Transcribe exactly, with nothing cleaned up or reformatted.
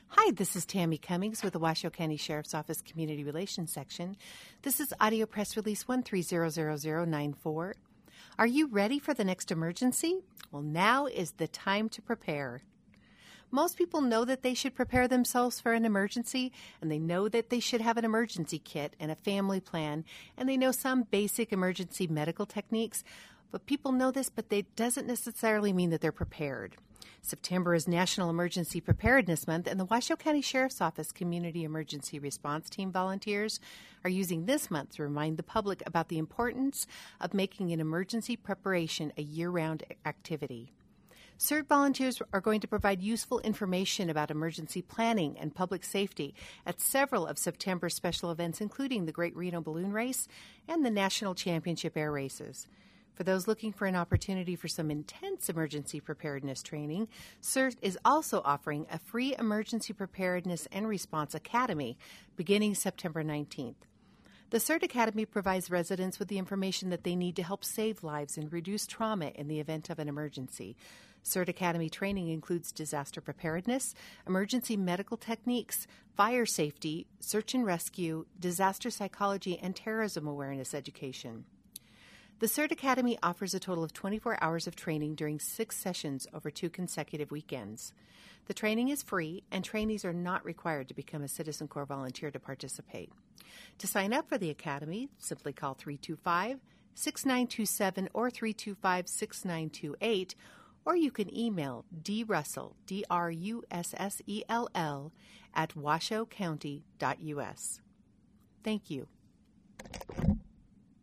Hi, this is Tammy Cummings with the Washoe County Sheriff's Office Community Relations Section. This is Audio Press Release one three zero zero zero nine four. Are you ready for the next emergency? Well, now is the time to prepare. Most people know that they should prepare themselves for an emergency, and they know that they should have an emergency kit and a family plan, and they know some basic emergency medical techniques. But people know this, but it doesn't necessarily mean that they're prepared. September is National Emergency Preparedness Month, and the Washoe County Sheriff's Office Community Emergency Response Team volunteers are using this month to remind the public about the importance of making an emergency preparation a year-round activity. CERT volunteers are going to provide useful information about emergency planning and public safety at several of September's special events, including the Great Reno Balloon Race and the National Championship Air Races. For those looking for an opportunity for some intense emergency preparedness training, CERT is also offering a free Emergency Preparedness and Response Academy beginning September nineteenth. The CERT Academy provides residents with the information that they need to help save lives and reduce trauma in the event of an emergency. CERT Academy training includes disaster preparedness, emergency medical techniques, fire safety, search and rescue, disaster psychology, and terrorism awareness education. The CERT Academy offers a total of twenty-four hours of training during six sessions over two consecutive weekends. The training is free, and trainees are not required to become a Citizen Corps volunteer to participate. To sign up for the Academy, simply call three two five, six nine two seven or three two five, six nine two eight, or you can email drussell, D R U S S E L L, at washoe county dot U S. Thank you.